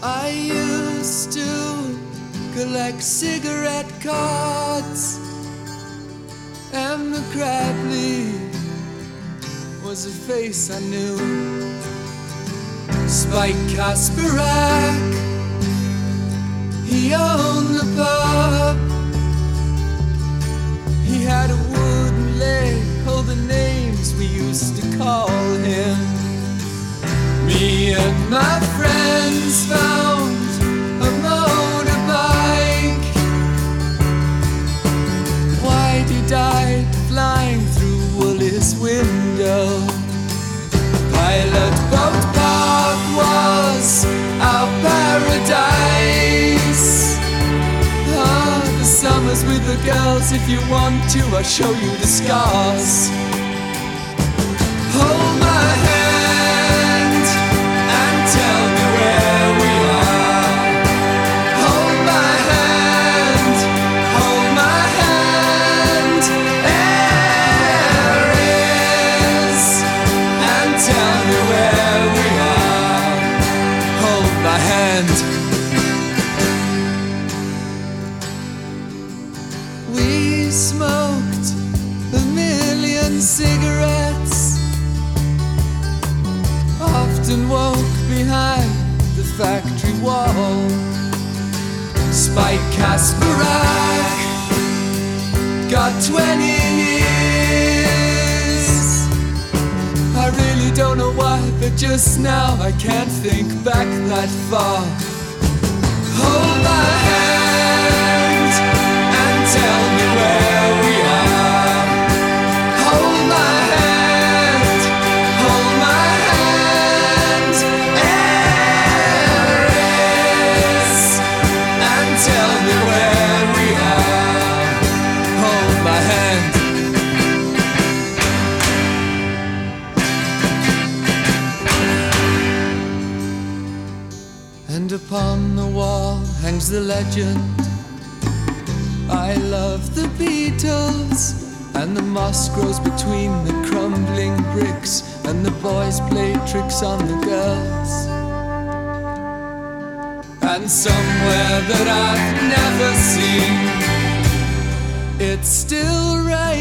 I used to collect cigarette cards, and the crab leaf was a face I knew. Spike Kasparak, he owned the pub. He had a wooden leg, all the names we used to call him. Me and my friends found a motorbike. Whitey died flying through Woolly's window. Pilot Boat Park was our paradise. Ah, the summers with the girls. If you want to, I'll show you the scars. Hold my hand and tell me where we are. Hold my hand, hold my hand. There is, and tell me where we are. Hold my hand. We smoked a million cigarettes, often woke behind the factory wall. Spike Kasparak got 20 years. I really don't know why, but just now I can't think back that far. Hold my hand and tell me where we are. Hold my hand, hold my hand. There is, and tell me where we are. Hold my hand. And upon the wall hangs the legend, I love the Beatles. And the moss grows between the crumbling bricks, and the boys play tricks on the girls. And somewhere that I've never seen, it still rains.